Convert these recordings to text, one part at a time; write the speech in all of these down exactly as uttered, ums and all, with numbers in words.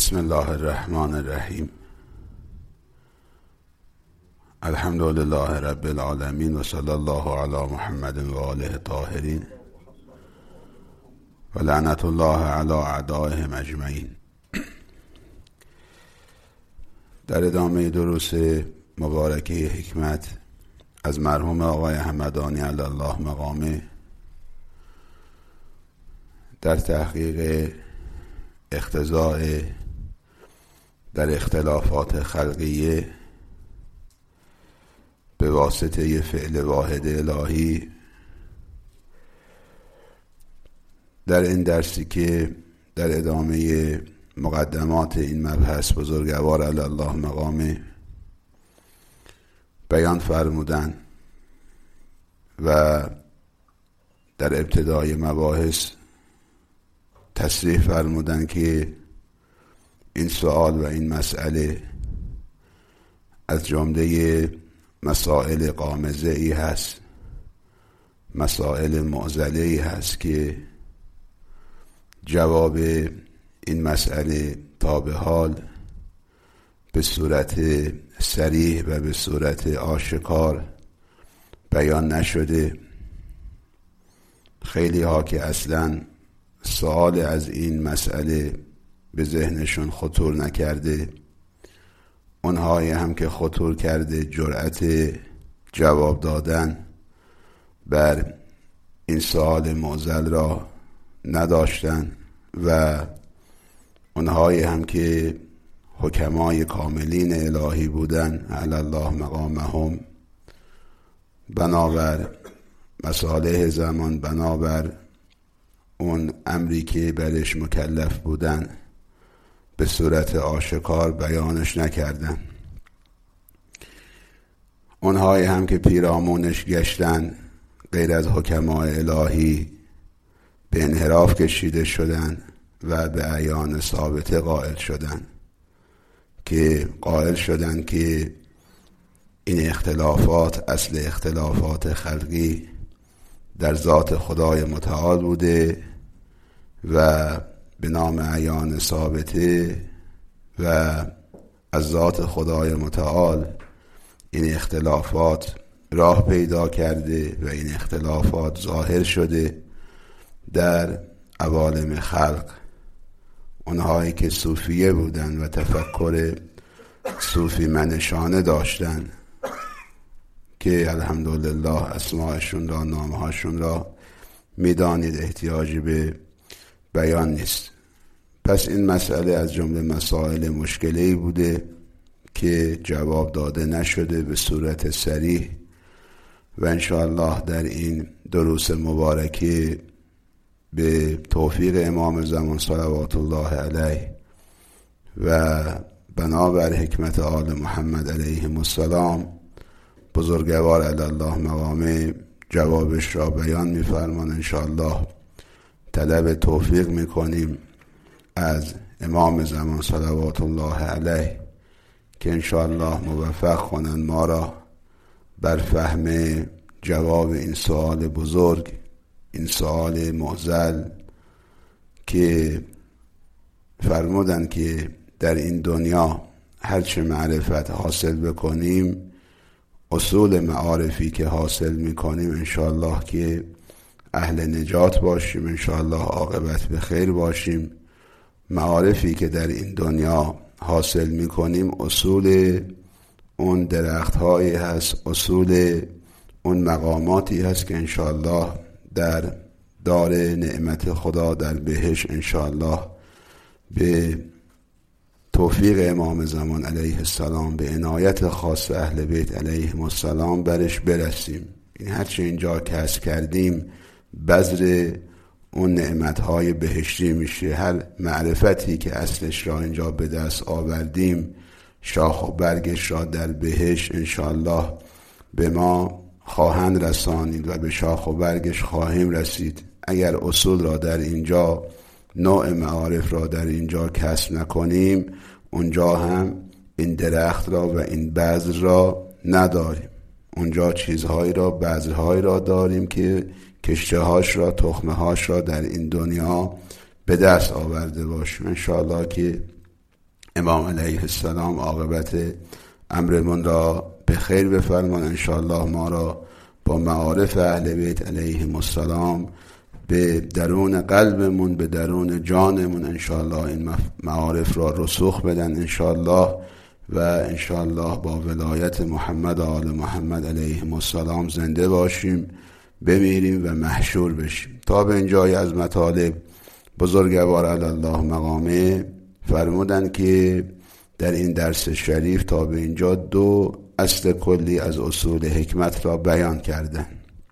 بسم الله الرحمن الرحیم. الحمد لله رب العالمین و صلی الله علی محمد و آله الطاهرین و لعنت الله علی اعدائهم اجمعین. در ادامه دروس مبارکه حکمت از مرحوم آقای همدانی علی الله مقامه در تحقیق اقتضاء در اختلافات خلقیه به واسطه فعل واحد الهی، در این درسی که در ادامه مقدمات این مبحث بزرگوار علی الله مقامه بیان فرمودن و در ابتدای مباحث تصریح فرمودن که این سوال و این مسئله از جمله مسائل غامضه ای هست، مسائل معضله ای هست که جواب این مسئله تا به حال به صورت صریح و به صورت آشکار بیان نشده. خیلی ها که اصلاً سوال از این مسئله به ذهنشون خطور نکرده، اونهایی هم که خطور کرده جرأت جواب دادن بر این سوال معضل را نداشتن و اونهایی هم که حکمای کاملین الهی بودن علی الله مقامهم، بنابر مصالح زمان، بنابر اون امری که برش مکلف بودن، به صورت آشکار بیانش نکردن. اونهایی هم که پیرامونش گشتن غیر از حکمای الهی به انحراف کشیده شدن و به اعیان ثابته قائل شدن که قائل شدن که این اختلافات اصل اختلافات خلقی در ذات خدای متعال بوده و به نام اعیان ثابته و از ذات خدای متعال این اختلافات راه پیدا کرده و این اختلافات ظاهر شده در عوالم خلق. اونهایی که صوفیه بودن و تفکر صوفی منشانه داشتن که الحمدلله اسماءشون را، نامهاشون را میدانید، احتیاجی به بیان نیست. پس این مسئله از جمله مسائل مشکلی بوده که جواب داده نشده به صورت صریح و انشاءالله در این دروس مبارکه به توفیق امام زمان صلوات الله علیه و بنابر حکمت آل محمد علیهم السلام بزرگوار علی الله مقامه جوابش را بیان می‌فرمان. انشاءالله طلب توفیق میکنیم از امام زمان صلوات الله علیه که انشاءالله موفق کنن ما را بر فهم جواب این سوال بزرگ، این سوال معضل که فرمودن که در این دنیا هرچه معرفت حاصل بکنیم، اصول معارفی که حاصل میکنیم انشاءالله که اهل نجات باشیم، انشاءالله عاقبت به خیر باشیم. معارفی که در این دنیا حاصل میکنیم اصول اون درخت هایی هست، اصول اون مقاماتی هست که انشاءالله در دار نعمت خدا در بهشت انشاءالله به توفیق امام زمان علیه السلام، به عنایت خاص اهل بیت علیهم السلام برش برسیم. این هرچه اینجا کسب کردیم بذر اون نعمتهای بهشتی میشه. هر معرفتی که اصلش را اینجا به دست آوردیم شاخ و برگش را در بهشت انشاءالله به ما خواهند رسانید و به شاخ و برگش خواهیم رسید. اگر اصول را در اینجا، نوع معارف را در اینجا کسب نکنیم، اونجا هم این درخت را و این بذر را نداریم. اونجا چیزهایی را، بذرهایی را داریم که کشته هاش را، تخمه هاش را در این دنیا به دست آورده باشیم. انشاءالله که امام علیه السلام عاقبت امرمون را به خیر بفرمان. انشاءالله ما را با معارف اهل بیت علیهم السلام به درون قلبمون، به درون جانمون انشاءالله این معارف را رسوخ بدن انشاءالله، و انشاءالله با ولایت محمد و آل محمد علیهم السلام زنده باشیم، بمیریم و محشور بشیم. تا به اینجای از مطالب بزرگوار علی الله مقامه فرمودن که در این درس شریف تا به اینجا دو اصل کلی از اصول حکمت را بیان کردن.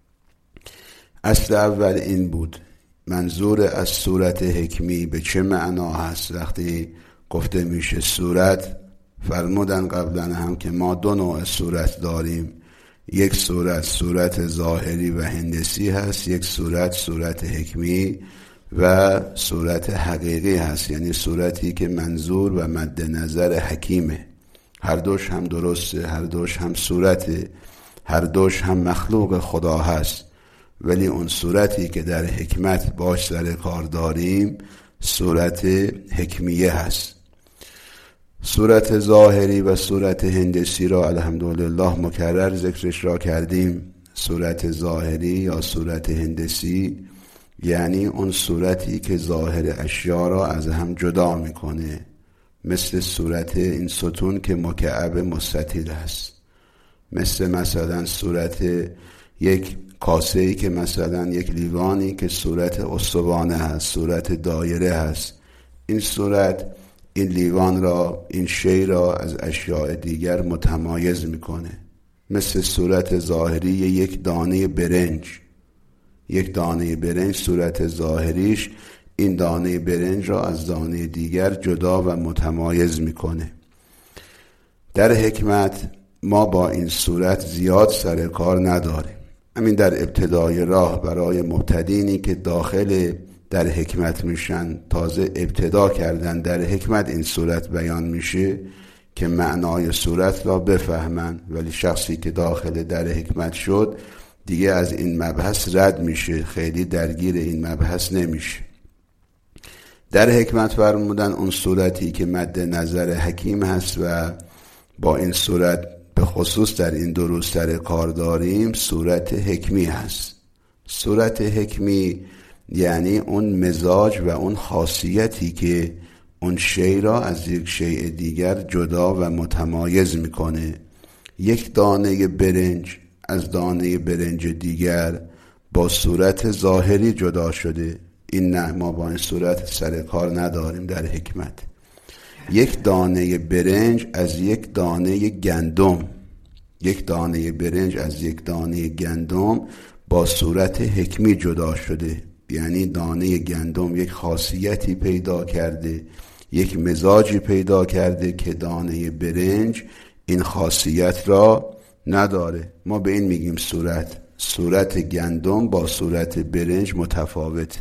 اصل اول این بود منظور از صورت حکمی به چه معنا هست. وقتی گفته میشه صورت، فرمودن قبلا هم که ما دو نوع صورت داریم، یک صورت صورت ظاهری و هندسی هست، یک صورت صورت حکمی و صورت حقیقی هست، یعنی صورتی که منظور و مد نظر حکیمه. هر دوش هم درسته، هر دوش هم صورته، هر دوش هم مخلوق خدا هست، ولی اون صورتی که در حکمت باش سر کار داریم صورت حکمیه هست. صورت ظاهری و صورت هندسی را الحمدلله مکرر ذکرش را کردیم. صورت ظاهری یا صورت هندسی یعنی اون صورتی که ظاهر اشیا را از هم جدا میکنه، مثل صورت این ستون که مکعب مستطیل است، مثل مثلا صورت یک کاسه‌ای که مثلا یک لیوانی که صورت استوانه هست، صورت دایره هست. این صورت این لیوان را، این شی را از اشیاء دیگر متمایز میکنه. مثل صورت ظاهری یک دانه برنج، یک دانه برنج صورت ظاهریش این دانه برنج را از دانه دیگر جدا و متمایز میکنه. در حکمت ما با این صورت زیاد سر کار نداریم. همین در ابتدای راه برای مبتدینی که داخل در حکمت میشن، تازه ابتدا کردن در حکمت این صورت بیان میشه که معنای صورت را بفهمن، ولی شخصی که داخل در حکمت شد دیگه از این مبحث رد میشه، خیلی درگیر این مبحث نمیشه. در حکمت فرمودن اون صورتی که مد نظر حکیم هست و با این صورت به خصوص در این دروس سر کار داریم صورت حکمی هست. صورت حکمی یعنی اون مزاج و اون خاصیتی که اون شی را از یک شیء دیگر جدا و متمایز میکنه. یک دانه برنج از دانه برنج دیگر با صورت ظاهری جدا شده، این نه، ما با این صورت سر کار نداریم در حکمت. یک دانه برنج از یک دانه گندم، یک دانه برنج از یک دانه گندم با صورت حکمی جدا شده، یعنی دانه گندم یک خاصیتی پیدا کرده، یک مزاجی پیدا کرده که دانه برنج این خاصیت را نداره. ما به این میگیم صورت. صورت گندم با صورت برنج متفاوته.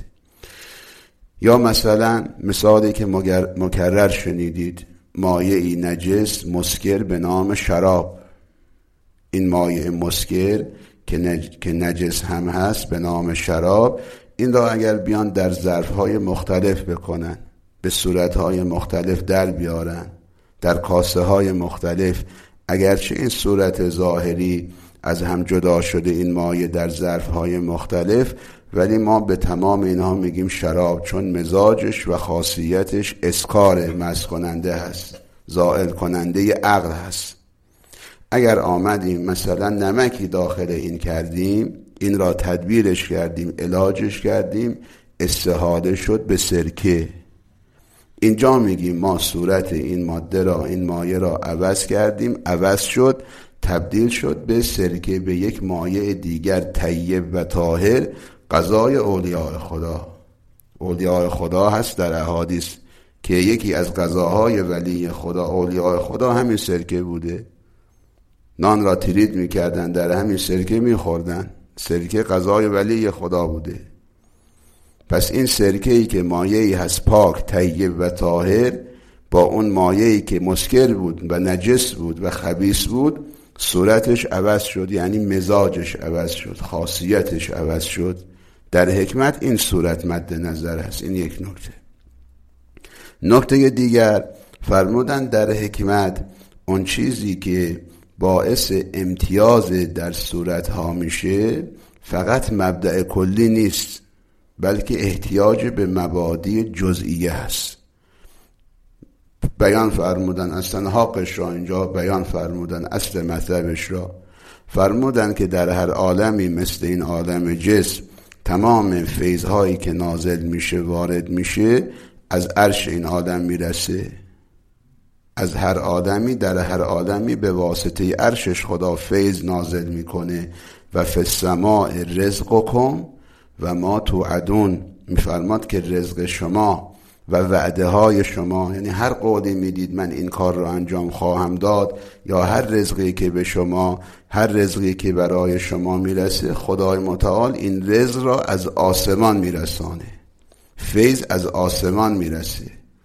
یا مثلا مثالی که مکرر شنیدید، مایعی نجس مسکر به نام شراب. این مایع مسکر که, نج... که نجس هم هست به نام شراب، این را اگر بیان در ظرفهای مختلف بکنن، به صورتهای مختلف در بیارن، در کاسه های مختلف، اگرچه این صورت ظاهری از هم جدا شده این مایع در ظرفهای مختلف، ولی ما به تمام اینها میگیم شراب، چون مزاجش و خاصیتش اسکار، مست کننده هست، زائل کننده عقل هست. اگر آمدیم مثلا نمکی داخل این کردیم، این را تدبیرش کردیم، علاجش کردیم، استحاله شد به سرکه، اینجا میگیم ما صورت این ماده را، این مایع را عوض کردیم، عوض شد، تبدیل شد به سرکه، به یک مایع دیگر طیب و طاهر، غذای اولیاء خدا. اولیاء خدا هست در احادیث که یکی از غذاهای ولی خدا، اولیاء خدا همین سرکه بوده. نان را ترید میکردن، در همین سرکه میخوردن. سرکه غذای ولی خدا بوده. پس این سرکه‌ای که مایعی هست پاک، طیب و طاهر، با اون مایعی که مسکر بود و نجس بود و خبیث بود، صورتش عوض شد، یعنی مزاجش عوض شد، خاصیتش عوض شد. در حکمت این صورت مد نظر است. این یک نکته. نکته دیگر فرمودن در حکمت اون چیزی که باعث امتیاز در صورتها میشه فقط مبدأ کلی نیست، بلکه احتیاج به مبادی جزئیه هست. بیان فرمودن اصلا حقش را اینجا بیان فرمودن، اصل مطلبش را فرمودن که در هر عالمی مثل این عالم جسم تمام فیض‌هایی که نازل میشه وارد میشه از عرش این عالم میرسه. از هر آدمی در هر عالمی به واسطه عرشش خدا فیض نازل میکنه. و فی السماء رزقکم و ما توعدون، میفرماد که رزق شما و وعده های شما، یعنی هر قولی میدید من این کار رو انجام خواهم داد، یا هر رزقی که به شما، هر رزقی که برای شما میرسه، خدای متعال این رزق را از آسمان میرسانه. فیض از آسمان میرسه.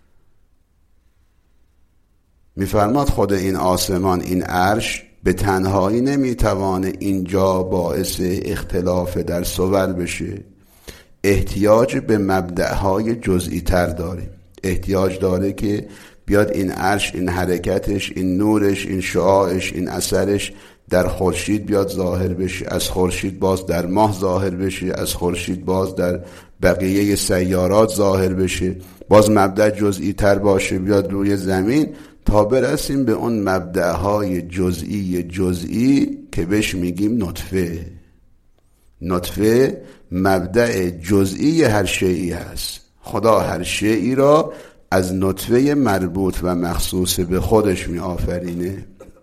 میفرماد خود این آسمان، این عرش به تنهایی نمیتوانه اینجا باعث اختلاف در صور بشه. احتیاج به مبدأهای جزئی تر داریم. احتیاج داره که بیاد این عرش، این حرکتش، این نورش، این شعاعش، این اثرش در خورشید بیاد ظاهر بشه، از خورشید باز در ماه ظاهر بشه، از خورشید باز در بقیه سیارات ظاهر بشه، باز مبدأ جزئی تر باشه بیاد روی زمین، تا برسیم به اون مبدأهای جزئی جزئی که بهش میگیم نطفه. نطفه مبدأ جزئی هر شیئی هست. خدا هر شیئی را از نطفه مربوط و مخصوص به خودش می آفرینه.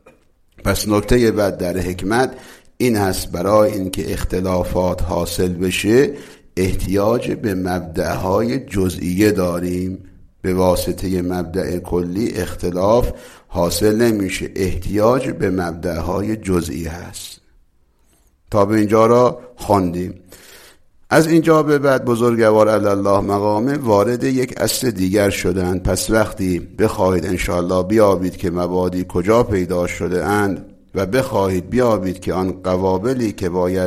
پس نکته بعد در حکمت این هست، برای اینکه اختلافات حاصل بشه احتیاج به مبدأهای جزئیه داریم. به واسطه مبدأ کلی اختلاف حاصل نمیشه، احتیاج به مبدأهای جزئی هست. تا به اینجا را خواندیم. از اینجا به بعد بزرگوار علی الله مقامه وارد یک اصل دیگر شدند. پس وقتی بخواهید انشاءالله بیابید که مبادی کجا پیدا شده اند و بخواهید بیابید که آن قوابلی که باید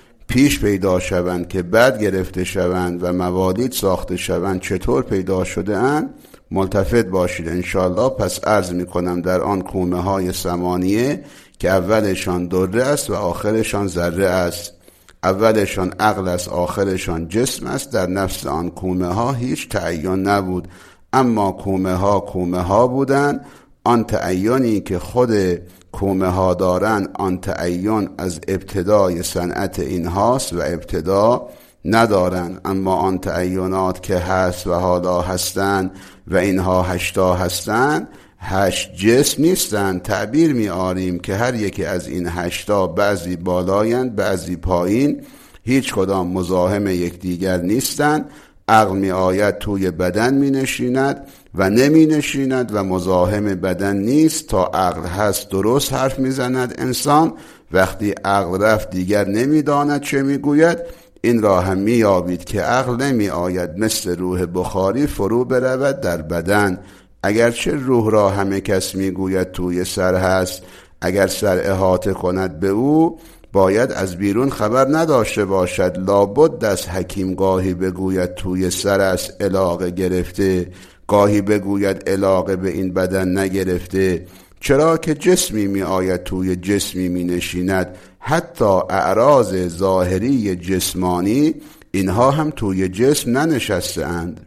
پیش پیدا شوند که بعد گرفته شوند و موالید ساخته شوند چطور پیدا شده اند، ملتفت باشید انشاءالله. پس عرض می کنم در آن کومه های ثمانیه که اولشان دره است و آخرشان ذره است. اولشان عقل است، آخرشان جسم است. در نفس آن کومه ها هیچ تعین نبود، اما کومه ها کومه ها بودن. آن تعینی که خود کومه ها دارن، آن تعین از ابتدای صنعت اینهاست و ابتدا ندارن. اما آن تعینات که هست و حالا هستن و اینها هشتا هستن، هشت جسم نیستن. تعبیر می آریم که هر یکی از این هشتا بعضی بالایند بعضی پایین، هیچ کدام مزاحم یکدیگر نیستن. عقل می آید توی بدن می نشیند و نمی نشیند و مزاحم بدن نیست. تا عقل هست درست حرف می زند انسان. وقتی عقل رفت دیگر نمی داند چه می گوید. این را هم می یابید که عقل نمی آید مثل روح بخاری فرو برود در بدن. اگرچه روح را همه کس می گوید توی سر هست، اگر سر احاطه کند به او باید از بیرون خبر نداشته باشد. لابد از حکیم گاهی بگوید توی سر است علاقه گرفته، گاهی بگوید علاقه به این بدن نگرفته. چرا که جسمی می آید توی جسمی می نشیند. حتی اعراض ظاهری جسمانی اینها هم توی جسم ننشسته اند.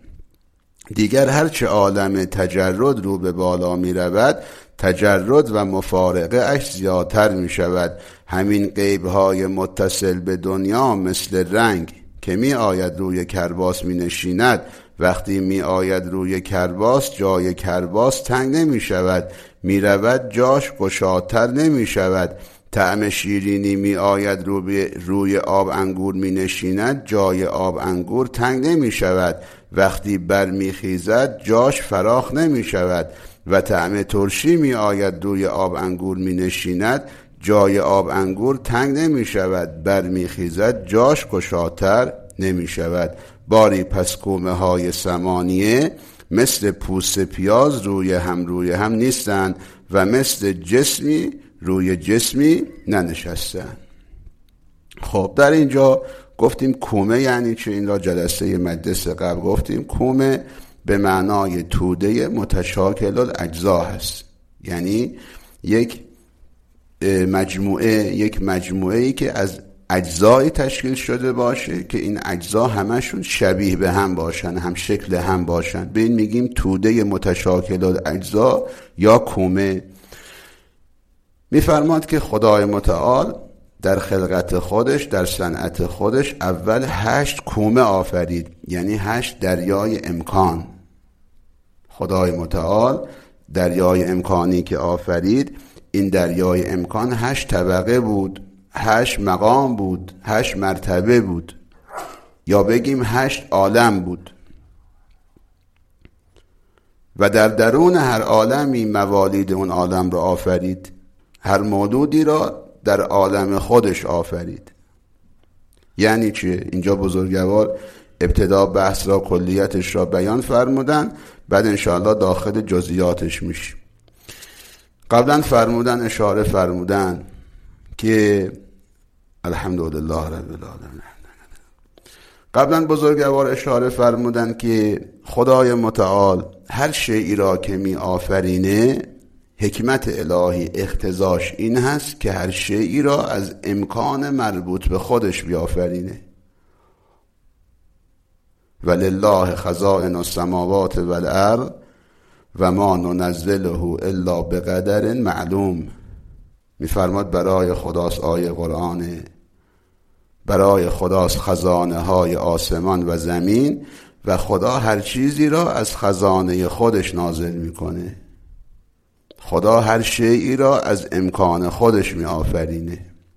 دیگر هرچه عالم تجرد رو به بالا می رود، تجرد و مفارقه اش زیادتر می شود. همین غیبهای متصل به دنیا مثل رنگ که می آید روی کرباس می نشیند، وقتی می آید روی کرباس جای کرباس تنگ نمی شود، می رود جاش گشادتر نمی شود. طعم شیرینی می آید روی, روی آب انگور می نشیند، جای آب انگور تنگ نمی شود، وقتی بر می خیزد جاش فراخ نمی شود. و طعم ترشی می آید روی آب انگور می نشیند، جای آب انگور تنگ نمی شود، بر می خیزد جاش گشادتر نمی شود. باری پس کومه های ثمانیه مثل پوست پیاز روی هم روی هم نیستند و مثل جسمی روی جسمی ننشستند. خب در اینجا گفتیم کومه یعنی چه، این را جلسه مجلس قبل گفتیم. کومه به معنای توده متشاکل الاجزا هست، یعنی یک مجموعه یک مجموعه ای که از اجزایی تشکیل شده باشه که این اجزا همشون شبیه به هم باشن، هم شکل هم باشن. به این میگیم توده متشاکل الاجزا یا کومه. میفرماد که خدای متعال در خلقت خودش، در صنعت خودش، اول هشت کومه آفرید، یعنی هشت دریای امکان. خدای متعال دریای امکانی که آفرید، این دریای امکان هشت طبقه بود، هشت مقام بود، هشت مرتبه بود، یا بگیم هشت عالم بود. و در درون هر عالمی موالید اون عالم را آفرید، هر مولودی را در عالم خودش آفرید. یعنی چیه؟ اینجا بزرگوار ابتدا بحث را، کلیتش را بیان فرمودن، بعد انشاءالله داخل جزئیاتش میشیم. قبلا فرمودن، اشاره فرمودن که الحمدلله رب العالمین، قبلا بزرگوار اشاره فرمودن که خدای متعال هر شیئی را که می آفرینه، حکمت الهی اقتضاش این هست که هر شیئی را از امکان مربوط به خودش بیافرینه. ولله خزائن السماوات والارض و ما ننزله الا بقدر معلوم. میفرماد برای خداست، آیه قرآنه، برای خداست خزانه های آسمان و زمین و خدا هر چیزی را از خزانه خودش نازل میکنه. خدا هر شیئی را از امکان خودش می آفرینه.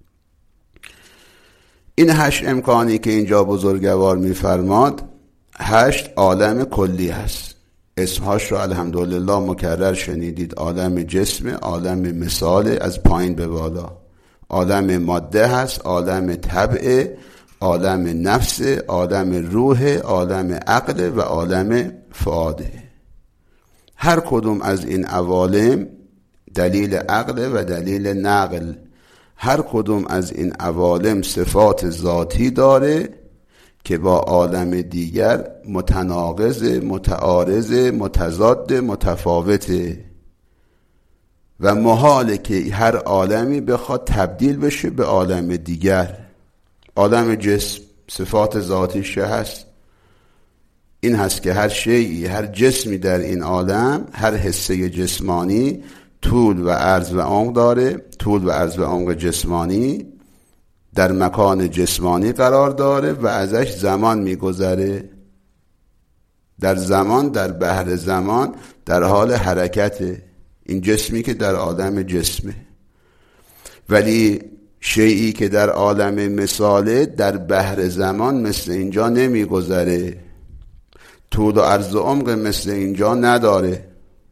این هشت امکانی که اینجا بزرگوار می فرماد، هشت عالم کلی هست. اسمهاش رو الحمدلله مکرر شنیدید. عالم جسم، عالم مثال از پایین به بالا، عالم ماده هست، عالم طبع، عالم نفس، عالم روح، عالم عقل و عالم فؤاده. هر کدوم از این عوالم دلیل عقل و دلیل نقل. هر کدوم از این عوالم صفات ذاتی داره که با عالم دیگر متناقض، متعارض، متضاد، متفاوته و محاله که هر عالمی بخواد تبدیل بشه به عالم دیگر. عالم جسم صفات ذاتیش هست، این هست که هر شیئی، هر جسمی در این عالم، هر حصه جسمانی طول و عرض و عمق داره. طول و عرض و عمق جسمانی در مکان جسمانی قرار داره و ازش زمان میگذره. در زمان، در بحر زمان، در حال حرکته این جسمی که در عالم جسمه. ولی شیئی که در عالم مثاله، در بحر زمان مثل اینجا نمیگذره، طول و عرض و عمق مثل اینجا نداره.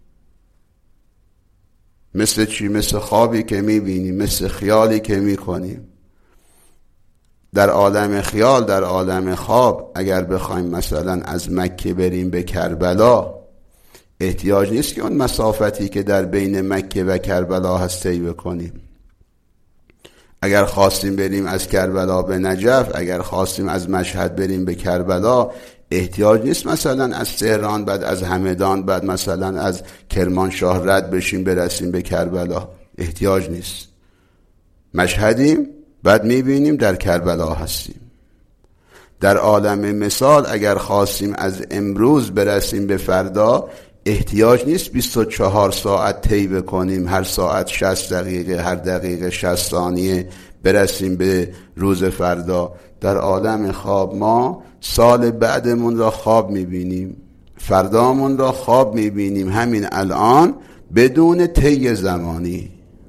مثل چی؟ مثل خوابی که میبینیم، مثل خیالی که میکنیم. در عالم خیال، در عالم خواب، اگر بخوایم مثلا از مکه بریم به کربلا، احتیاج نیست که اون مسافتی که در بین مکه و کربلا هست طی بکنیم. اگر خواستیم بریم از کربلا به نجف، اگر خواستیم از مشهد بریم به کربلا، احتیاج نیست مثلا از تهران، بعد از همدان، بعد مثلا از کرمانشاه رد بشیم برسیم به کربلا. احتیاج نیست. مشهدیم، بعد میبینیم در کربلا هستیم. در عالم مثال اگر خواستیم از امروز برسیم به فردا، احتیاج نیست بیست و چهار ساعت طی بکنیم، هر ساعت شصت دقیقه، هر دقیقه شصت ثانیه برسیم به روز فردا. در عالم خواب ما سال بعدمون را خواب میبینیم، فردامون را خواب میبینیم همین الان بدون طی زمانی.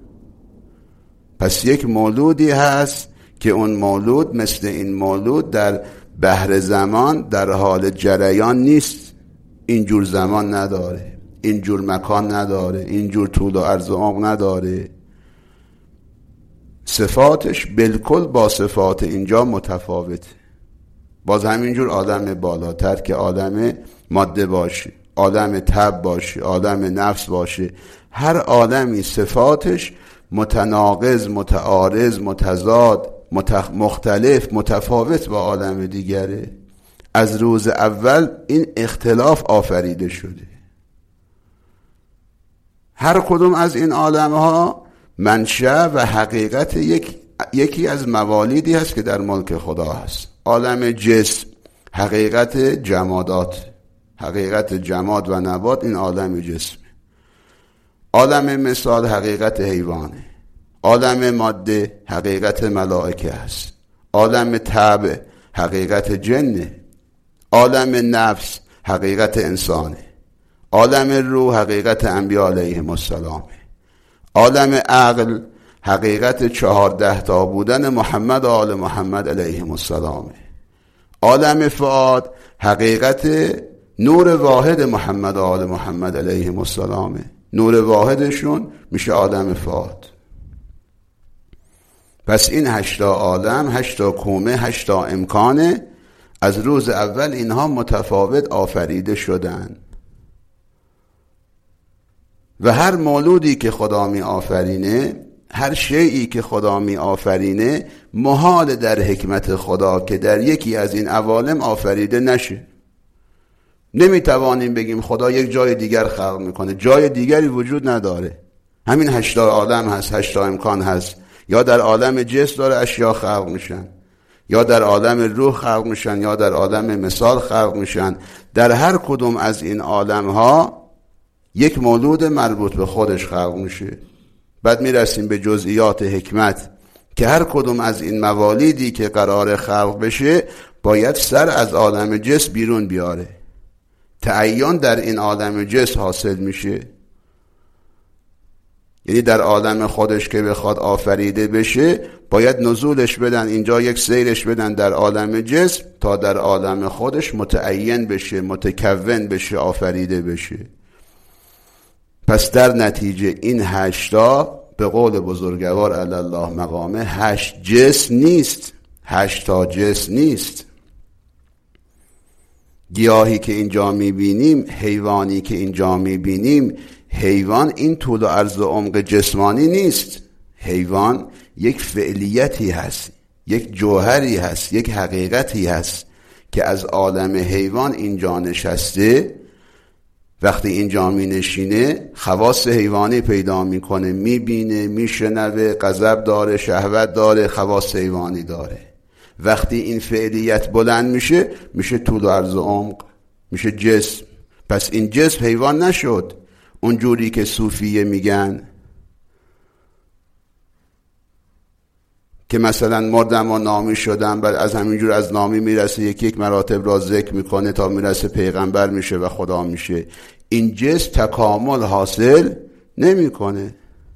پس یک مولودی هست که اون مولود مثل این مولود در بحر زمان در حال جریان نیست. اینجور زمان نداره، اینجور مکان نداره، اینجور طول و عرض و عمق نداره. صفاتش بالکل با صفات اینجا متفاوته. باز همینجور آدم بالاتر که عالم ماده باشه، عالم طبع باشه، عالم نفس باشه، هر عالمی صفاتش متناقض، متعارض، متضاد، متخ... مختلف، متفاوت با عالم دیگره. از روز اول این اختلاف آفریده شده. هر کدوم از این عالمها منشأ و حقیقت یک یکی از موالیدی هست که در ملک خدا هست. عالم جسم حقیقت جمادات، حقیقت جماد و نبات، این عالم جسم. عالم مثال حقیقت حیوانه. عالم ماده حقیقت ملائکه هست. عالم طبع حقیقت جنه. عالم نفس حقیقت انسانه. عالم روح حقیقت انبیاء علیهم السلام. عالم عقل حقیقت چهارده تا بودن محمد و آل محمد علیهم السلام. عالم فؤاد حقیقت نور واحد محمد و آل محمد علیهم السلام. نور واحدشون میشه عالم فؤاد. پس این هشتا عالم، هشتا کومه، هشتا امکانه، از روز اول اینها متفاوت آفریده شدن و هر مولودی که خدا می آفرینه، هر شیئی که خدا می آفرینه، محال در حکمت خدا که در یکی از این عوالم آفریده نشه. نمی توانیم بگیم خدا یک جای دیگر خلق میکنه، جای دیگری وجود نداره. همین هشتا عالم هست، هشتا امکان هست. یا در عالم جسم داره اشیا خلق میشن، یا در عالم روح خلق میشن، یا در عالم مثال خلق میشن. در هر کدوم از این عالم ها یک مولود مربوط به خودش خلق میشه. بعد میرسیم به جزئیات حکمت که هر کدوم از این موالیدی که قرار خلق بشه باید سر از عالم جسم بیرون بیاره. تعین در این عالم جسم حاصل میشه، یعنی در عالم خودش که بخواد آفریده بشه باید نزولش بدن اینجا، یک سیرش بدن در عالم جسم تا در عالم خودش متعین بشه، متکون بشه، آفریده بشه. پس در نتیجه این هشتا به قول بزرگوار علی الله مقامه هشت جسم نیست، هشتا جسم نیست. گیاهی که اینجا میبینیم، حیوانی که اینجا میبینیم، حیوان این طول و عرض و عمق جسمانی نیست. حیوان یک فعلیتی هست، یک جوهری هست، یک حقیقتی هست که از عالم حیوان اینجا نشسته. وقتی اینجا می نشینه خواص حیوانی پیدا میکنه، میبینه، میشنوه، غضب داره، شهوت داره، خواص حیوانی داره. وقتی این فعلیت بلند میشه میشه طول و عرض و عمق، میشه جسم. پس این جسم حیوان نشد اونجوری که صوفیه میگن که مثلا مردم و نامی شدن، بعد از همینجور از نامی میرسه یک یک مراتب را ذکر میکنه تا میرسه پیغمبر میشه و خدا میشه. این جسم تکامل حاصل نمیکنه.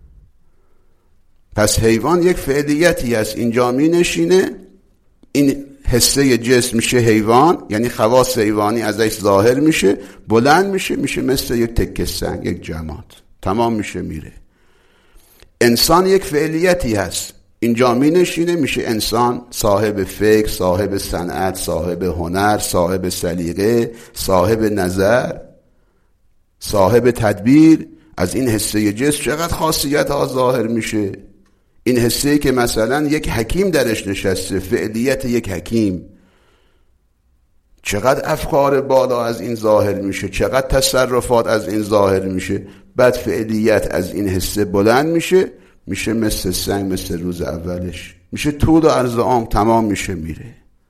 پس حیوان یک فعلیتی هست، اینجا می نشینه، این حصه جسم میشه حیوان، یعنی خواص حیوانی ازش ظاهر میشه، بلند میشه، میشه مثل یک تکه سنگ، یک جماد، تمام میشه میره. انسان یک فعلیتی هست، اینجا می نشینه، میشه انسان، صاحب فکر، صاحب صنعت، صاحب هنر، صاحب سلیقه، صاحب نظر، صاحب تدبیر. از این حصه جسم چقدر خاصیت ها ظاهر میشه. این حصه‌ای که مثلا یک حکیم درش نشسته، فعلیت یک حکیم، چقدر افکار بالا از این ظاهر میشه، چقدر تصرفات از این ظاهر میشه. بعد فعلیت از این حصه بلند میشه، میشه مثل سنگ، مثل روز اولش، میشه طول و عرض عام، تمام میشه میره.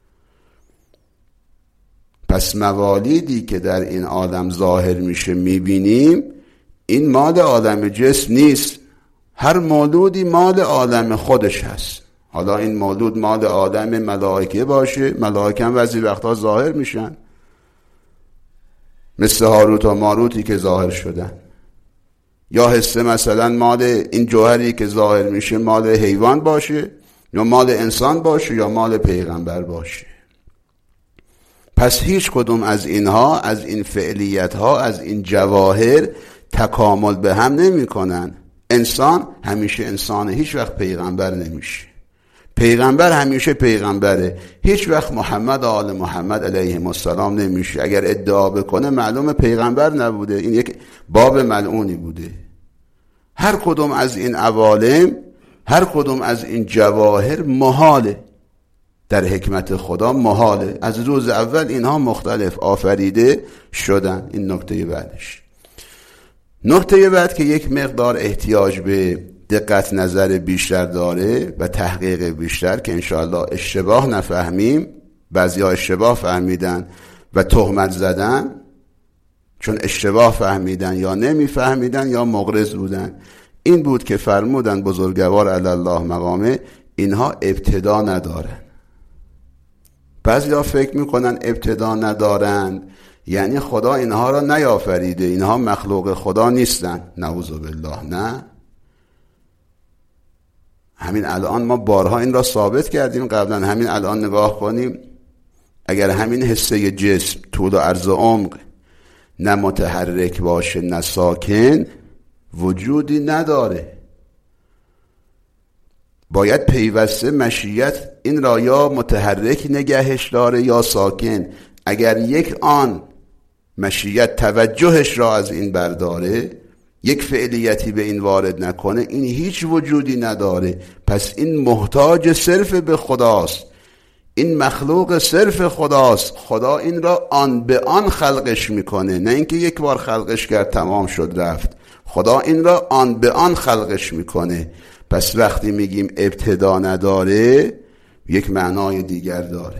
پس موالیدی که در این عالم ظاهر میشه میبینیم، این مال عالم جسم نیست. هر مولودی مال عالم خودش هست. حالا این مولود مال عالم ملائکه باشه، ملائکه هم بعضی وقتا ظاهر میشن، مثل هاروت و ماروتی که ظاهر شدن. یا حصه مثلا مال این جوهری که ظاهر میشه مال حیوان باشه، یا مال انسان باشه، یا مال پیغمبر باشه. پس هیچ کدوم از اینها، از این فعلیت ها، از این جواهر تکامل به هم نمی کنن. انسان همیشه انسانه، هیچ وقت پیغمبر نمیشه. پیغمبر همیشه پیغمبره، هیچ وقت محمد و آل محمد علیهم السلام نمیشه. اگر ادعا بکنه معلومه پیغمبر نبوده، این یک باب ملعونی بوده. هر کدوم از این عوالم، هر کدوم از این جواهر محاله، در حکمت خدا محاله. از روز اول اینها مختلف آفریده شدن. این نکته بعدش. نکته بعد که یک مقدار احتیاج به دقت نظر بیشتر داره و تحقیق بیشتر که انشاءالله اشتباه نفهمیم. بعضی ها اشتباه فهمیدن و تهمت زدن، چون اشتباه فهمیدن یا نمیفهمیدن یا مغرض بودن. این بود که فرمودن بزرگوار علی الله مقامه اینها ابتدا ندارن. بعضی ها فکر میکنن ابتدا ندارن یعنی خدا اینها را نیافریده، اینها مخلوق خدا نیستن. نعوذ بالله. نه، همین الان ما بارها این را ثابت کردیم قبلا. همین الان نگاه کنیم، اگر همین حصه جسم طول و عرض و عمق نه متحرک باشه نه ساکن، وجودی نداره. باید پیوسته مشیت این را یا متحرک نگهش داره یا ساکن. اگر یک آن مشیت توجهش را از این برداره، یک فعلیتی به این وارد نکنه، این هیچ وجودی نداره. پس این محتاج صرف به خداست، این مخلوق صرف خداست. خدا این را آن به آن خلقش میکنه، نه اینکه یک بار خلقش کرد تمام شد رفت. خدا این را آن به آن خلقش میکنه. پس وقتی میگیم ابتدا نداره، یک معنای دیگر داره.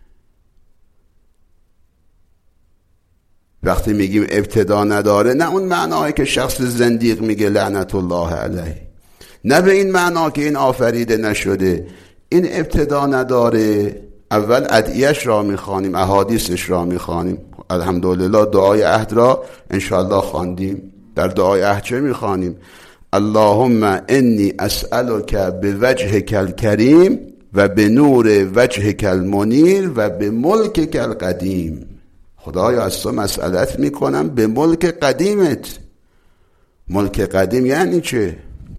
وقتی میگیم ابتدا نداره، نه اون معنایی که شخص زندیق میگه لعنت الله علیه، نه به این معنا که این آفریده نشده. این ابتدا نداره. اول ادعیه‌اش را میخوانیم، احادیثش را میخوانیم. الحمدلله دعای عهد را انشاءالله خواندیم. در دعای عهد چه میخوانیم؟ اللهم انی اسألک بوجهک الکریم و به نور وجهک المنیر و به ملکک القدیم. خدایا از تو مسئلت میکنم به ملک قدیمت. ملک قدیم یعنی چه؟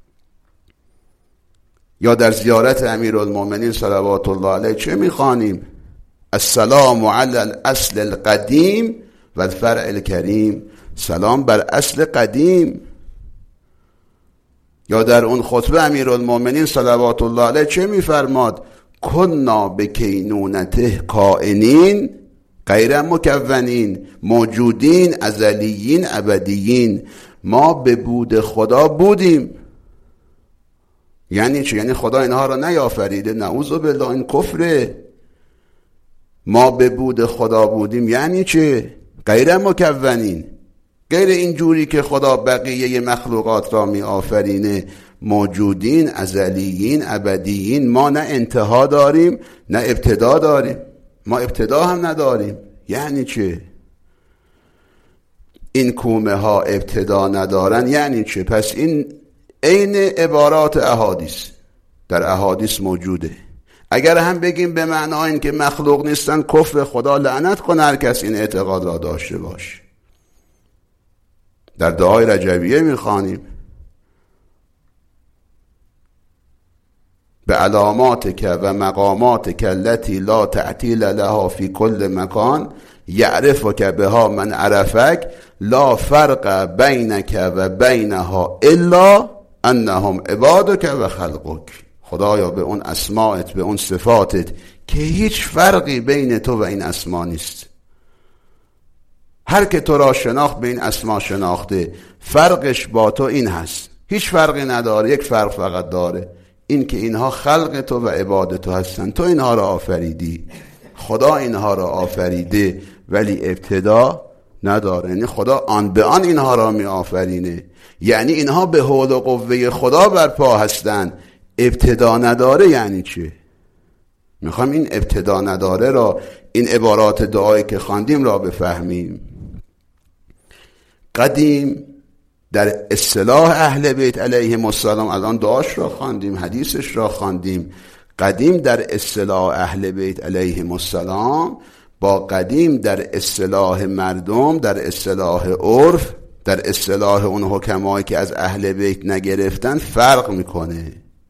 یا در زیارت امیرالمومنین صلوات الله علیه چه میخوانیم؟ السلام علی الاصل القدیم و الفرع الکریم. سلام بر اصل قدیم. یا در اون خطبه امیرالمومنین صلوات الله علیه چه میفرماد؟ کنا به کینونته کائنین غیر مکونین، موجودین، ازلیین، ابدیین. ما به بود خدا بودیم. یعنی چه؟ یعنی خدا اینها را نیافریده. نعوذ بالله، این کفره. ما به بود خدا بودیم یعنی چه؟ غیر مکونین، غیر این جوری که خدا بقیه مخلوقات را می آفرینه. موجودین، ازلیین، ابدیین. ما نه انتها داریم نه ابتدا داریم. ما ابتدا هم نداریم. یعنی چه؟ این کومه ها ابتدا ندارن یعنی چه؟ پس این عین عبارات احادیث در احادیث موجوده. اگر هم بگیم به معنای این که مخلوق نیستن، کفر، خدا لعنت کنه هر کس این اعتقاد را داشته باشه. در دعای رجبیه میخوانیم به علاماتک و مقاماتک التي لا تعطیل لها فی کل مکان یعرفک بها من عرفک لا فرق بینک و بینها الا انهم عبادک و خلقک. خدایا به اون اسماعت، به اون صفاتت که هیچ فرقی بین تو و این اسما نیست. هر که تو را شناخت به این اسما شناخته. فرقش با تو این هست، هیچ فرقی نداره. یک فرق فقط داره، این که اینها خلق تو و عباد تو هستن. تو اینها را آفریدی، خدا اینها را آفریده، ولی ابتدا نداره. یعنی خدا آن به آن اینها را می آفرینه. یعنی اینها به حول و قوه خدا برپا هستن. ابتدا نداره یعنی چه؟ میخوام این ابتدا نداره را، این عبارات دعایی که خواندیم را بفهمیم. قدیم در اصطلاح اهل بیت علیهم السلام، الان دعاش را خواندیم، حدیثش را خواندیم. قدیم در اصطلاح اهل بیت علیهم السلام با قدیم در اصطلاح مردم، در اصطلاح عرف، در اصطلاح اون حکمایی که از اهل بیت نگرفتن فرق میکنه.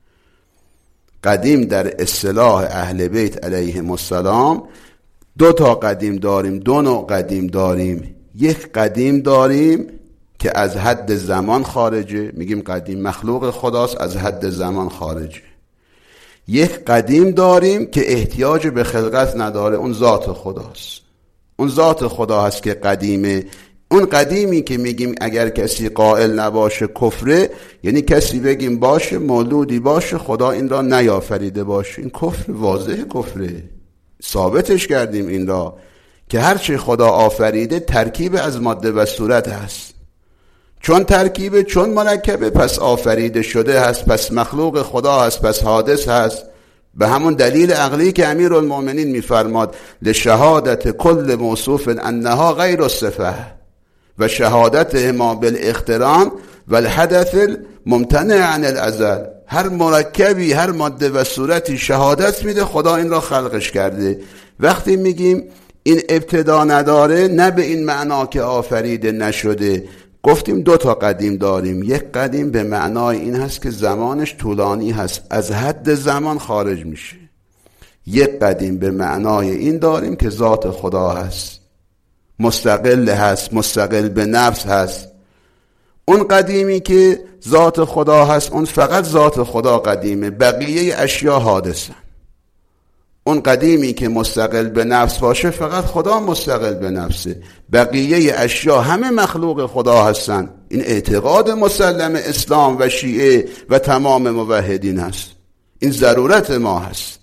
قدیم در اصطلاح اهل بیت علیهم السلام دو تا قدیم داریم، دو نوع قدیم داریم. یک قدیم داریم که از حد زمان خارجه، میگیم قدیم مخلوق خداست، از حد زمان خارجه. یک قدیم داریم که احتیاج به خلقت نداره، اون ذات خداست. اون ذات خدا هست که قدیمه. اون قدیمی که میگیم اگر کسی قائل نباشه کفره، یعنی کسی بگیم باشه مولودی باشه خدا این را نیافریده باشه، این کفر، واضح کفره. ثابتش کردیم این را که هرچی خدا آفریده ترکیب از ماده و صورت هست. چون ترکیبه، چون مرکبه، پس آفریده شده هست، پس مخلوق خدا هست، پس حادث هست. به همون دلیل عقلی که امیرالمومنین میفرماد لشهادت کل موصوف انها غیر الصفه و شهادت ما بالاقتران و الحدث الممتنع عن الازل. هر مرکبی، هر ماده و صورتی شهادت میده خدا این را خلقش کرده. وقتی میگیم این ابتدا نداره، نه به این معنا که آفریده نشده. گفتیم دو تا قدیم داریم. یک قدیم به معنای این هست که زمانش طولانی هست، از حد زمان خارج میشه. یک قدیم به معنای این داریم که ذات خدا هست، مستقل هست، مستقل به نفس هست. اون قدیمی که ذات خدا هست، اون فقط ذات خدا قدیمه، بقیه اشیا حادثن. اون قدیمی که مستقل به نفس باشه، فقط خدا مستقل به نفسه، بقیه اشیا همه مخلوق خدا هستن. این اعتقاد مسلم اسلام و شیعه و تمام موحدین هست، این ضرورت ما هست.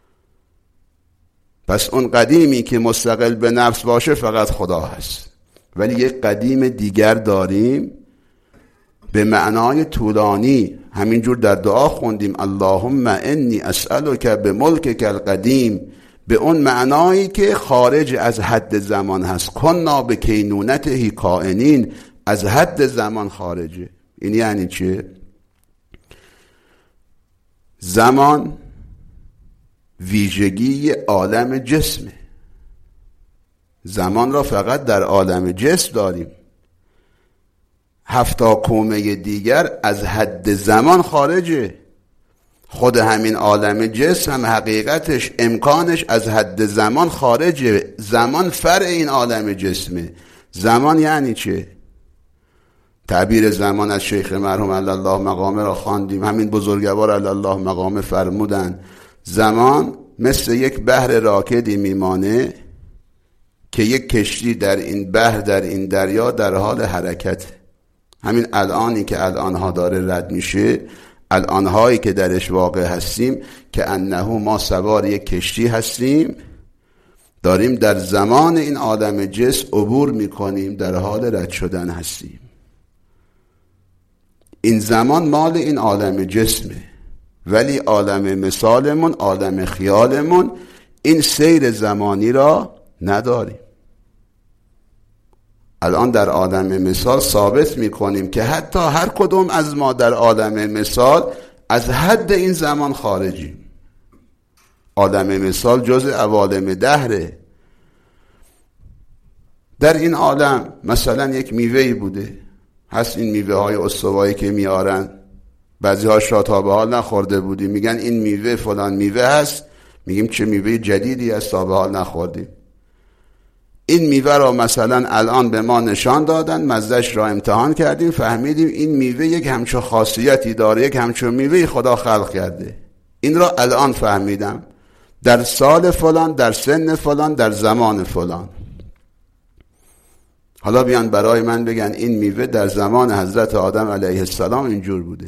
پس اون قدیمی که مستقل به نفس باشه فقط خدا هست. ولی یک قدیم دیگر داریم به معنای طولانی. همینجور در دعا خوندیم اللهم انی اسألک بملکک القدیم، به اون معنایی که خارج از حد زمان هست. کنا به کینونته کائنین، از حد زمان خارجه. این یعنی چه؟ زمان ویژگی عالم جسمه. زمان را فقط در عالم جسم داریم. هفتا کومه دیگر از حد زمان خارجه. خود همین عالم جسم هم حقیقتش، امکانش از حد زمان خارجه. زمان فرع این عالم جسمه. زمان یعنی چه؟ تعبیر زمان از شیخ مرحوم علی الله مقامه را خواندیم. همین بزرگوار علی الله مقامه فرمودن زمان مثل یک بحر راکدی میمانه که یک کشتی در این بحر، در این دریا در حال حرکت. همین الانی که الانها داره رد میشه، الانهایی که درش واقع هستیم، که انه ما سوار یک کشتی هستیم، داریم در زمان این عالم جسم عبور میکنیم، در حال رد شدن هستیم. این زمان مال این عالم جسمه، ولی عالم مثالمون، عالم خیالمون، این سیر زمانی را نداریم. الان در عالم مثال ثابت میکنیم که حتی هر کدوم از ما در عالم مثال از حد این زمان خارجیم. عالم مثال جز عوالم دهره. در این عالم مثلا یک میوهی بوده، هست این میوه های استوایی که میارن، بعضی ها تا به حال نخورده بودیم، میگن این میوه فلان میوه هست، میگیم چه میوه جدیدی است تا به حال نخوردیم. این میوه را مثلا الان به ما نشان دادن، مزهش را امتحان کردیم، فهمیدیم این میوه یک همچون خاصیتی داره، یک همچون میوه خدا خلق کرده. این را الان فهمیدم، در سال فلان، در سن فلان، در زمان فلان. حالا بیان برای من بگن این میوه در زمان حضرت آدم علیه السلام اینجور بوده.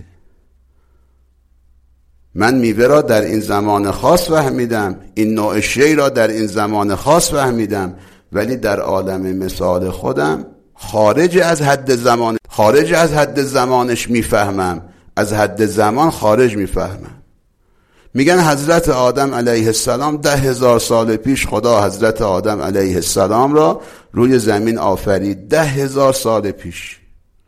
من میوه را در این زمان خاص فهمیدم، این نوع شی را در این زمان خاص فهمیدم، ولی در عالم مثال خودم خارج از حد زمان، خارج از حد زمانش میفهمم، از حد زمان خارج میفهمم. میگن حضرت آدم علیه السلام ده هزار سال پیش خدا حضرت آدم علیه السلام را روی زمین آفرید. ده هزار سال پیش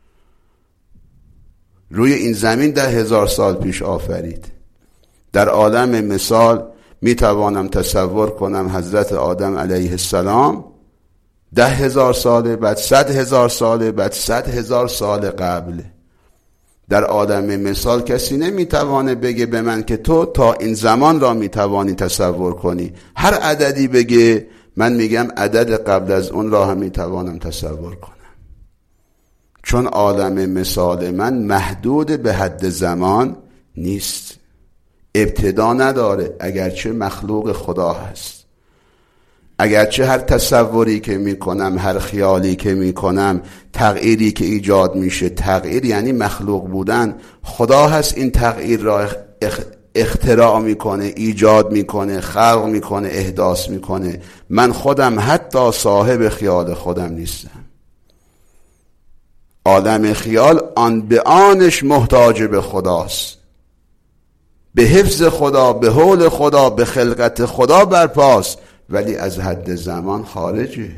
روی این زمین ده هزار سال پیش آفرید. در عالم مثال میتوانم تصور کنم حضرت آدم علیه السلام ده هزار سال بعد، صد هزار سال بعد، صد هزار سال قبل. در عالم مثال کسی نمیتوانه بگه به من که تو تا این زمان را میتوانی تصور کنی. هر عددی بگه، من میگم عدد قبل از اون را هم میتوانم تصور کنم، چون عالم مثال من محدود به حد زمان نیست. ابتدا نداره، اگرچه مخلوق خدا هست. اگرچه هر تصوری که میکنم، هر خیالی که میکنم، تغییری که ایجاد میشه، تغییر یعنی مخلوق بودن، خدا هست این تغییر را اختراع میکنه، ایجاد میکنه، خلق میکنه، احداث میکنه. من خودم حتی صاحب خیال خودم نیستم. عالم خیال آن به آنش محتاج به خداست، به حفظ خدا، به حول خدا، به خلقت خدا برپاست، ولی از حد زمان خارجه.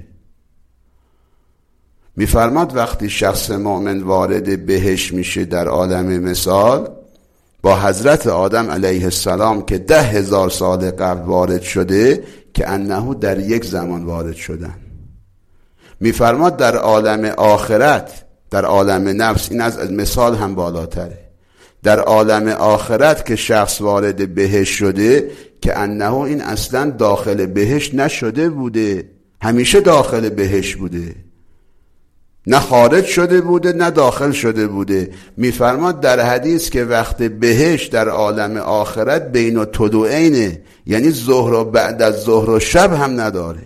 میفرماد وقتی شخص مؤمن وارد بهشت میشه در عالم مثال، با حضرت آدم علیه السلام که ده هزار سال قبل وارد شده، که انه در یک زمان وارد شدن. میفرماد در عالم آخرت، در عالم نفس، این از مثال هم بالاتره، در عالم آخرت که شخص وارد بهشت شده، که انه این اصلا داخل بهشت نشده بوده، همیشه داخل بهشت بوده، نه خارج شده بوده نه داخل شده بوده. میفرماد در حدیث که وقت بهشت در عالم آخرت بین طلوعینه، یعنی ظهر و بعد از ظهر و شب هم نداره،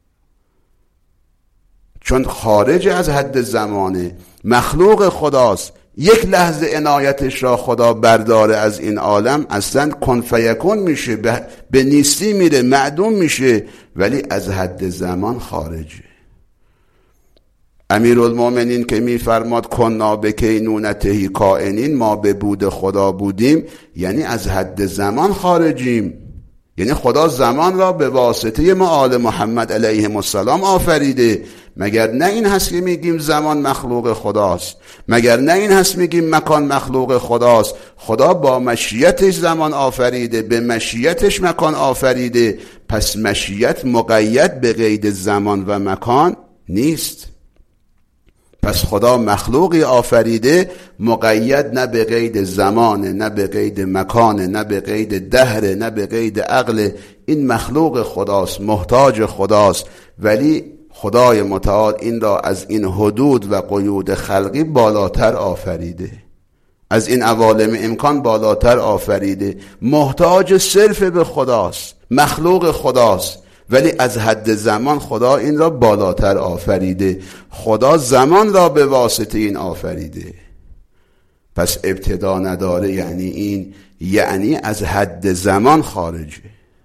چون خارج از حد زمانه، مخلوق خداست. یک لحظه عنایتش را خدا برداره از این عالم، اصلا کن فیکون میشه، به, به نیستی میره، معدوم میشه، ولی از حد زمان خارجه. امیرالمومنین که میفرماد کنا بکینونته کائنین، ما به بود خدا بودیم، یعنی از حد زمان خارجیم. یعنی خدا زمان را به واسطه ما آل محمد علیهم السلام آفریده. مگر نه این هست که میگیم زمان مخلوق خداست؟ مگر نه این هست میگیم مکان مخلوق خداست؟ خدا با مشیتش زمان آفریده، به مشیتش مکان آفریده. پس مشیت مقید به قید زمان و مکان نیست. پس خدا مخلوقی آفریده مقید نه به قید زمانه، نه به قید مکانه، نه به قید دهره، نه به قید عقل. این مخلوق خداست، محتاج خداست، ولی خدای متعال این را از این حدود و قیود خلقی بالاتر آفریده، از این عوالم امکان بالاتر آفریده. محتاج صرف به خداست، مخلوق خداست، ولی از حد زمان خدا این را بالاتر آفریده. خدا زمان را به واسطه این آفریده. پس ابتدا نداره، یعنی این، یعنی از حد زمان خارجه.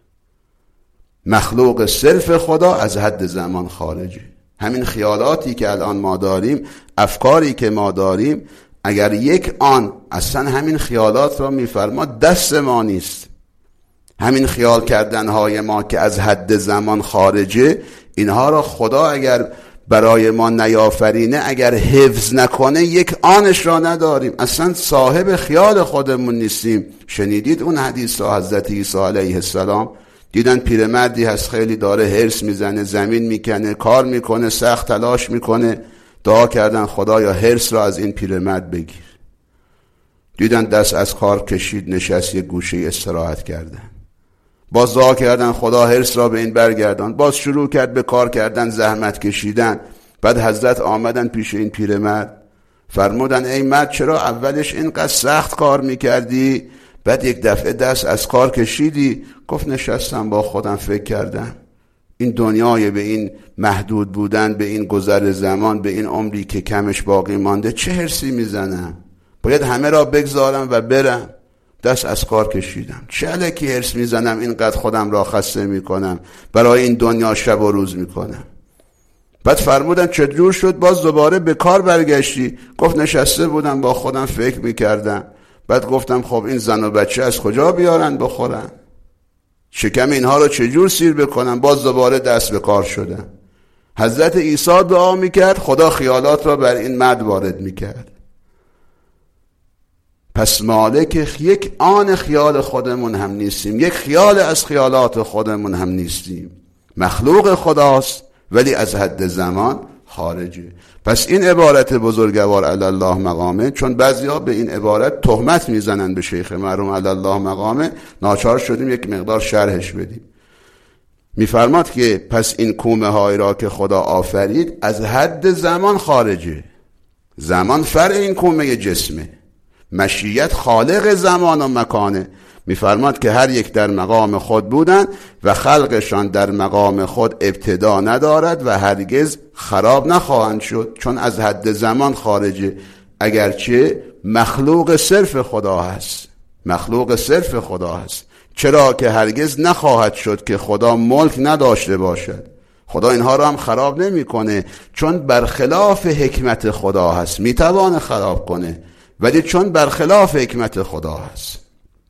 مخلوق صرف خدا از حد زمان خارجه. همین خیالاتی که الان ما داریم، افکاری که ما داریم، اگر یک آن اصلا همین خیالات را میفرماد دست ما نیست. همین خیال کردنهای ما که از حد زمان خارجه، اینها را خدا اگر برای ما نیافرینه، اگر حفظ نکنه، یک آنش را نداریم، اصلا صاحب خیال خودمون نیستیم. شنیدید اون حدیث را حضرت عیسی علیه السلام؟ دیدن پیرمردی هست خیلی داره هرس میزنه، زمین میکنه، کار میکنه، سخت تلاش میکنه. دعا کردن خدایا هرس را از این پیرمرد بگیر. دیدن دست از کار کشید، نشست یک گوشه استراحت کردن. باز دعا کردن خدا هرس را به این برگردان. باز شروع کرد به کار کردن، زحمت کشیدن. بعد حضرت آمدن پیش این پیرمرد، فرمودن ای مرد چرا اولش اینقدر سخت کار میکردی، بعد یک دفعه دست از کار کشیدی؟ گفت نشستم با خودم فکر کردم، این دنیای به این محدود بودن، به این گذر زمان، به این عمری که کمش باقی مانده، چه هرسی میزنم؟ باید همه را بگذارم و برم. دست از کار کشیدم، چه الکی هرس میزنم، اینقدر خودم را خسته میکنم، برای این دنیا شب و روز میکنم. بعد فرمودن چجور شد باز دوباره به کار برگشتی؟ گفت نشسته بودم با خودم فکر میکردم. بعد گفتم خب این زن و بچه از کجا بیارن بخورن؟ شکم اینها رو چجور سیر بکنم؟ باز دوباره دست به کار شدم. حضرت عیسی دعا میکرد، خدا خیالات را بر این مرد وارد میکرد. پس مالک یک آن خیال خودمون هم نیستیم، یک خیال از خیالات خودمون هم نیستیم. مخلوق خداست ولی از حد زمان خارجه. پس این عبارت بزرگوار علی الله مقامه، چون بعضیا به این عبارت تهمت میزنن به شیخ مرحوم علی الله مقامه، ناچار شدیم یک مقدار شرحش بدیم. میفرماد که پس این کومه های را که خدا آفرید از حد زمان خارجه. زمان فرع این کومه جسمه، مشیت خالق زمان و مکانه. میفرماد که هر یک در مقام خود بودند و خلقشان در مقام خود ابتدا ندارد و هرگز خراب نخواهند شد، چون از حد زمان خارجه، اگرچه مخلوق صرف خدا هست. مخلوق صرف خدا هست. چرا که هرگز نخواهد شد که خدا ملک نداشته باشد. خدا اینها رو هم خراب نمیکنه، چون برخلاف حکمت خدا هست. میتوانه خراب کنه، ولی چون برخلاف حکمت خدا هست.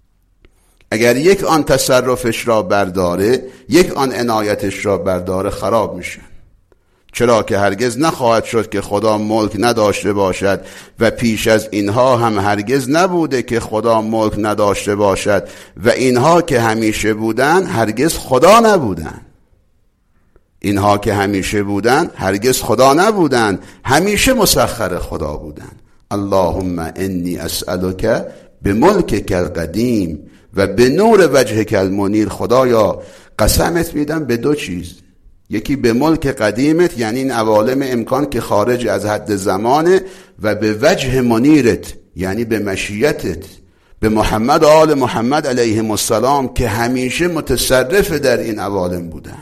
اگر یک آن تصرفش را برداره، یک آن عنایتش را برداره، خراب میشه. چرا که هرگز نخواهد شد که خدا ملک نداشته باشد و پیش از اینها هم هرگز نبوده که خدا ملک نداشته باشد و اینها که همیشه بودن هرگز خدا نبودن. اینها که همیشه بودن هرگز خدا نبودن، همیشه مسخر خدا بودن. اللهم انی اسألک بملکک القدیم و به نور وجهک المنیر. خدایا قسمت میدم به دو چیز، یکی به ملک قدیمت، یعنی این عوالم امکان که خارج از حد زمانه، و به وجه منیرت، یعنی به مشیتت، به محمد و آل محمد علیهم السلام که همیشه متصرف در این عوالم بودن.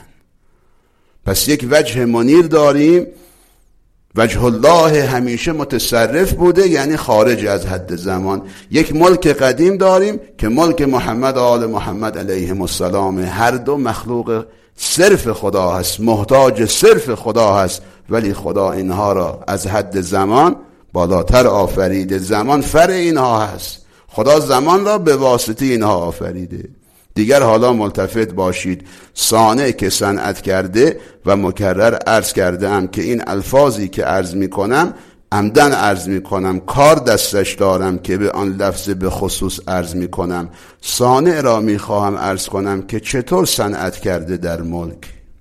پس یک وجه منیر داریم، وجه الله همیشه متصرف بوده، یعنی خارج از حد زمان. یک ملک قدیم داریم که ملک محمد و آل محمد علیهم السلام، هر دو مخلوق صرف خدا هست، محتاج صرف خدا هست، ولی خدا اینها را از حد زمان بالاتر آفریده. زمان فرع اینها هست. خدا زمان را به واسطه اینها آفریده. دیگر حالا ملتفت باشید، صانع که صنعت کرده و مکرر عرض کردم که این الفاظی که عرض می کنم عمدن عرض می کنم، کار دستش دارم که به آن لفظ به خصوص عرض می کنم. صانع را می خواهم عرض کنم که چطور صنعت کرده در ملک.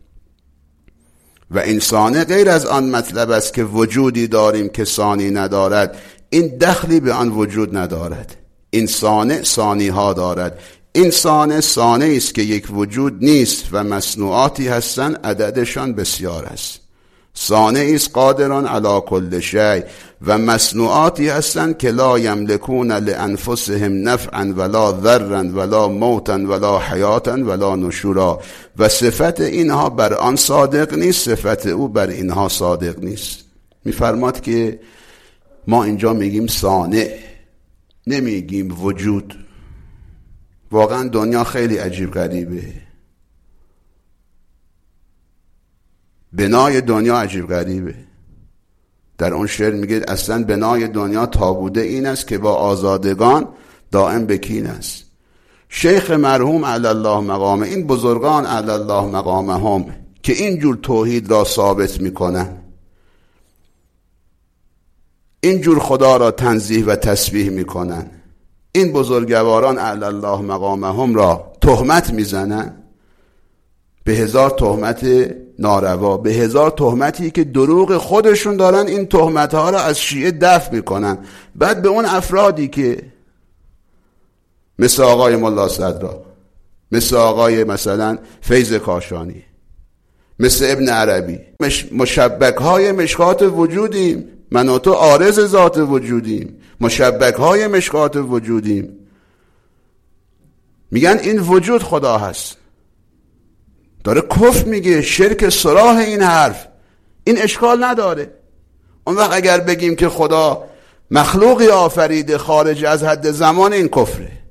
و این صانع غیر از آن مطلب است که وجودی داریم که ثانی ندارد، این دخلی به آن وجود ندارد. این صانع ثانی ها دارد. این صانع صانعی است که یک وجود نیست و مصنوعاتی هستند عددشان بسیار است. صانعی است قادران علی کل شیء و مصنوعاتی هستند که لا یملکون لانفسهم نفعا ولا ضرا ولا موتا ولا حیاتا ولا نشورا. و صفت اینها بر آن صادق نیست، صفت او بر اینها صادق نیست. میفرماد که ما اینجا میگیم صانع، نمیگیم وجود. واقعا دنیا خیلی عجیب غریبه. بنای دنیا عجیب غریبه. در اون شعر میگه اصلا بنای دنیا تا بوده این است که با آزادگان دائم بکین است. شیخ مرحوم علی الله مقامه، این بزرگان علی الله مقامهم که اینجور توحید را ثابت میکنن، اینجور خدا را تنزیه و تسبیح میکنن، این بزرگواران علی الله مقامهم را تهمت میزنن به هزار تهمت ناروا، به هزار تهمتی که دروغ خودشون دارن این تهمت ها را از شیعه دفع میکنن. بعد به اون افرادی که مثل آقای ملا صدرا، مثل آقای مثلا فیض کاشانی، مثل ابن عربی، مش... مشبک های مشکات وجودیم، من و تو عارض ذات وجودیم، مشبک های مشکات وجودیم، میگن این وجود خدا هست. داره کفر میگه، شرک صراح این حرف. این اشکال نداره. اون وقت اگر بگیم که خدا مخلوقی آفریده خارج از حد زمان، این کفره.